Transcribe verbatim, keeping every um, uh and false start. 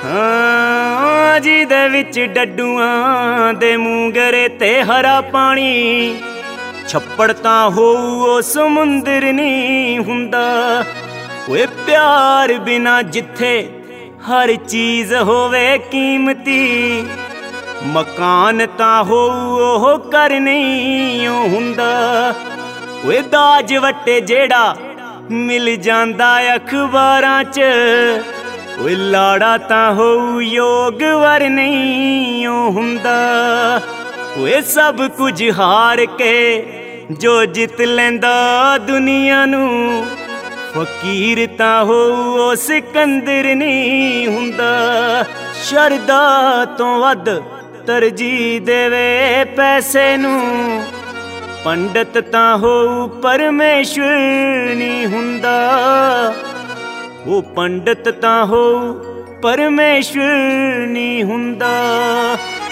हाँ ਜਿਹਦੇ ਵਿੱਚ ਡੱਡੂਆਂ ਦੇ ਮੂੰਗਰੇ ਤੇ ਹਰਾ ਪਾਣੀ ਛੱਪੜ ਤਾਂ ਹੋਊ ਉਹ ਸਮੁੰਦਰ ਨਹੀਂ ਹੁੰਦਾ। ਓਏ ਪਿਆਰ ਬਿਨਾ ਜਿੱਥੇ ਹਰ ਚੀਜ਼ ਹੋਵੇ ਕੀਮਤੀ ਮਕਾਨ ਤਾਂ ਹੋਊ ਉਹ ਘਰ ਨਹੀਂ ਉਹ ਹੁੰਦਾ। ਓਏ ਦਾਜ ਵੱਟੇ ਜਿਹੜਾ ਮਿਲ ਜਾਂਦਾ ਅਖਬਾਰਾਂ 'ਚ ਓਏ ਲਾੜਾ ਤਾਂ ਹੋਊ ਯੋਗ ਵਰ ਨਹੀਂ ਉਹ ਹੁੰਦਾ। ਓਏ ਸਭ ਕੁਝ ਹਾਰ ਕੇ ਜੋ ਜਿੱਤ ਲੈਂਦਾ ਦੁਨੀਆ ਨੂੰ ਫਕੀਰ ਤਾਂ ਹੋਊ ਉਹ ਸਿਕੰਦਰ ਨਹੀਂ ਹੁੰਦਾ। ਸ਼ਰਧਾ ਤੋਂ ਵੱਧ ਤਰਜੀਹ ਦੇਵੇ ਪੈਸੇ ਨੂੰ ਪੰਡਤ ਤਾਂ ਹੋਊ ਪਰਮੇਸ਼ਵਰ ਨਹੀਂ ਹੁੰਦਾ। ਉਹ ਪੰਡਤ ਤਾਂ ਹੋਊ ਪਰਮੇਸ਼ਵਰ ਨਹੀਂ ਹੁੰਦਾ।